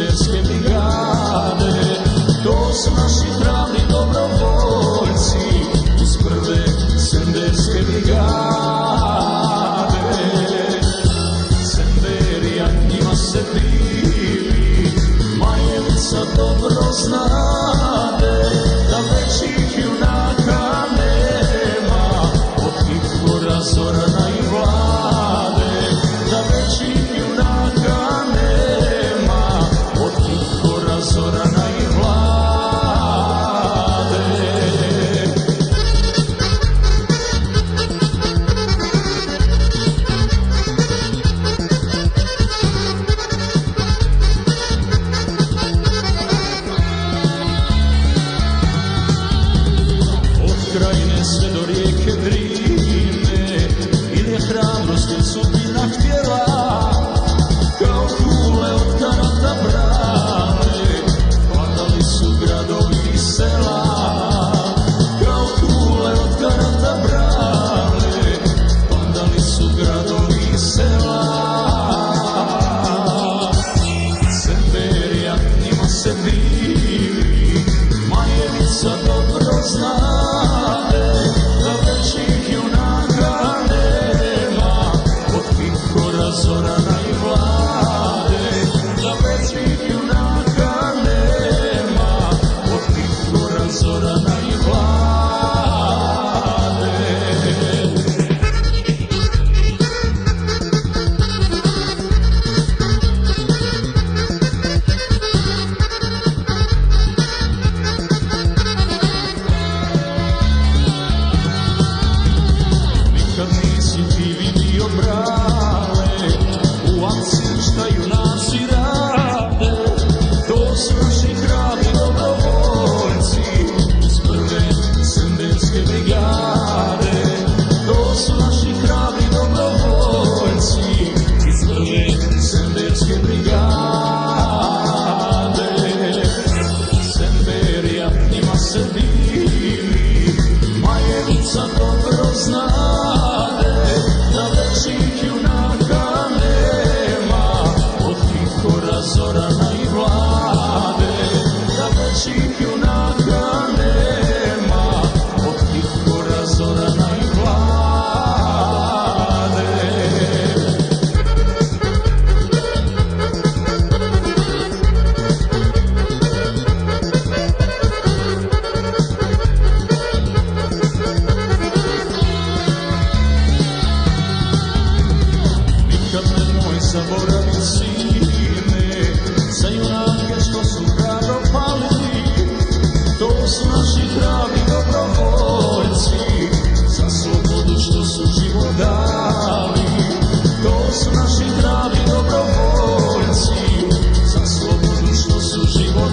Senderske brigade. To su naši hrabri dobrovoljci iz prve Senderske brigade. Senderija njima se divi, Majevica dobro znade da većih junaka nema od Tihora, Zorana i Vlade. Da većih junaka nema od Tihora, Zorana i Vlade. Krajine sve do rijeke Drine, ili je hrabrost ili sudbina htjela, kao kule od karata brale, padali su gradovi i sela. Kao kule od karata brale, padali su gradovi i sela. Senderija njima se divi, Majevica dobro znade da većih junaka nema od Tihora, Zorana i Vlade. Da većih junaka nema od Tihora, Zorana i Vlade. Kad nisi ti vidio brale, u akciji šta junaci rade. To su naši hrabri dobrovoljci iz prve Senderske brigade. To su naši hrabri dobrovoljci iz prve Senderske brigade. Senderija njima se divi, Majevica dobro znade da većih junaka nema od Tihora, Zorana i Vlade. Da većih junaka nema od Tihora, Zorana i Vlade. Nikad nemoj zaboravit sine za junake što su hrabro palili. To su naši hrabri dobrovoljci za slobodu što su život dali. To su naši hrabri dobrovoljci za slobodu što su život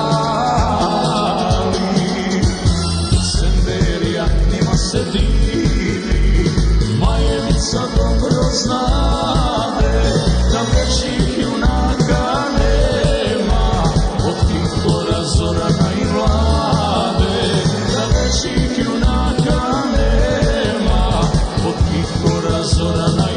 dali. Senderija njima se divi, Majevica dobro znade da većih junaka nema od Tihora, Zorana i Vlade. Da većih junaka nema od Tihora, Zorana i Vlade.